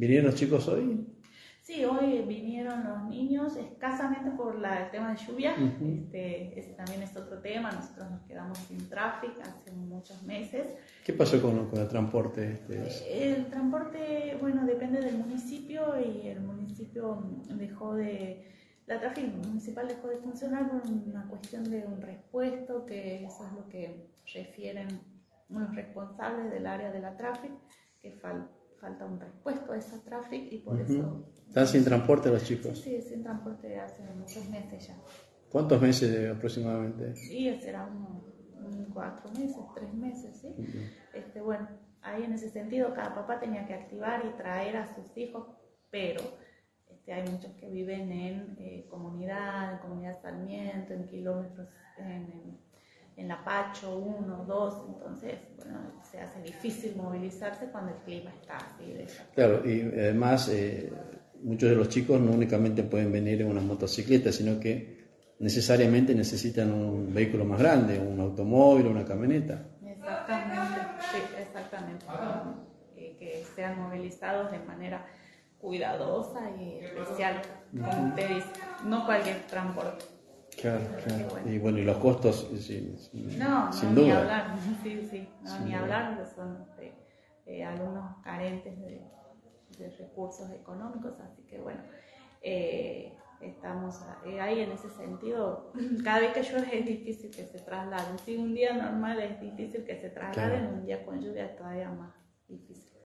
¿Vinieron los chicos hoy? Sí, hoy vinieron los niños escasamente por el tema de lluvia. Ese también es otro tema. Nosotros nos quedamos sin tráfico hace muchos meses. ¿Qué pasó con el transporte? El transporte, bueno, depende del municipio y el municipio la tráfico municipal dejó de funcionar por una cuestión de un repuesto, que eso es lo que refieren los responsables del área de la tráfico, que falta un repuesto a esa tráfico y por eso... ¿Están sin transporte los chicos? Sí, sin transporte hace muchos meses ya. ¿Cuántos meses aproximadamente? Y será unos 4 meses, 3 meses, ¿sí? Bueno, ahí en ese sentido cada papá tenía que activar y traer a sus hijos, pero hay muchos que viven en comunidad Sarmiento, en kilómetros, en La Pacho, 1, 2, entonces, bueno, se hace difícil movilizarse cuando el clima está así de esa forma. Claro, y además muchos de los chicos no únicamente pueden venir en una motocicleta, sino que necesariamente necesitan un vehículo más grande, un automóvil o una camioneta. Exactamente, sí, exactamente. Que sean movilizados de manera cuidadosa y especial, como usted dice, no cualquier transporte. Claro, claro. Bueno. Y bueno, y los costos, sin no, duda. Ni hablar, sí, ni hablar, que son alumnos carentes de recursos económicos, así que bueno, estamos ahí en ese sentido. Cada vez que llueve es difícil que se trasladen. Si un día normal es difícil que se trasladen, claro. Un día con lluvia es todavía más difícil.